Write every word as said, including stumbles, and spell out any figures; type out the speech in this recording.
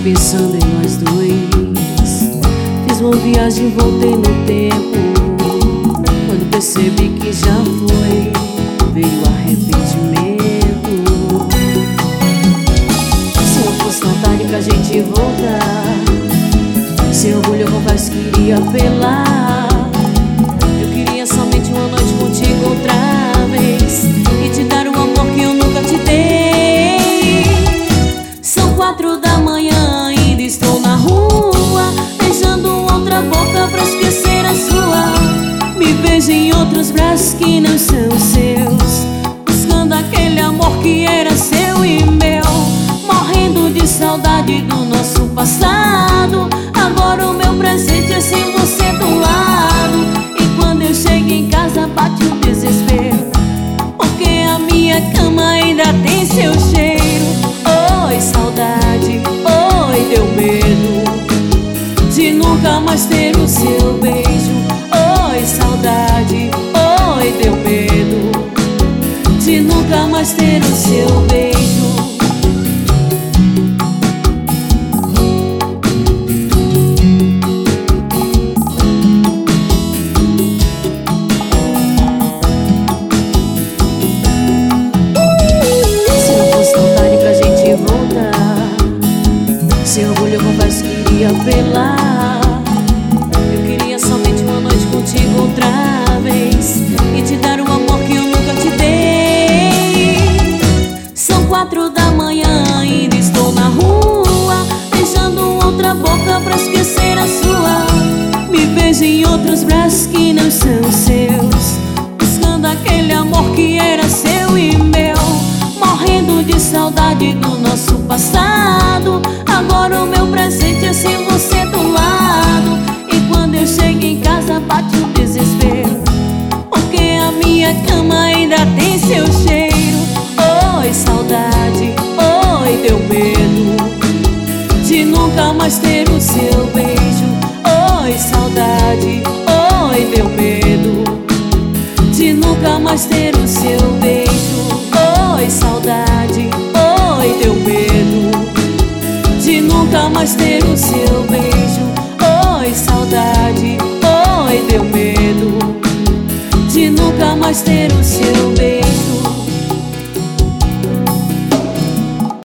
pensando em nós dois. Fiz uma viagem, voltei no tempo. Quando percebi que já foi, veio o arrependimento. Se não fosse vontade pra gente voltar, sem orgulho eu confesso que iria apelar. Eu queria somente uma noite contigo outra vez e te dar um amor que eu nunca te dei. São quatro da manhã, ainda estou na rua, beijando outra boca pra esquecer a sua. Me vejo em outros braços que não são seus, buscando aquele amor que era seu e meu, morrendo de saudade do nosso passado. Agora o meu presente é sem você do lado. E quando eu chego em casa bate o desespero, porque a minha cama ainda tem seu cheiro. Oi, saudade, oi, deu medo de nunca mais ter o seu beijo. Oi, saudade, oi, deu medo de nunca mais ter o seu beijo. Sem orgulho eu confesso que iria apelar. Eu queria somente uma noite contigo outra vez e te dar um amor que eu nunca te dei. São quatro da manhã, ainda estou na rua, beijando outra boca pra esquecer a sua. Me vejo em outros braços que não são seus, buscando aquele amor que era seu e meu, morrendo de saudade do nosso passado. Agora o meu presente é sem você do lado. E quando eu chego em casa bate o desespero, porque a minha cama ainda tem seu cheiro. Oi, saudade, oi, deu medo de nunca mais ter o seu beijo. Oi, saudade, oi, deu medo de nunca mais ter o seu beijo. Oi, saudade, oi, deu medo de nunca mais ter o seu beijo. Oi, saudade, oi, deu medo de nunca mais ter o seu beijo.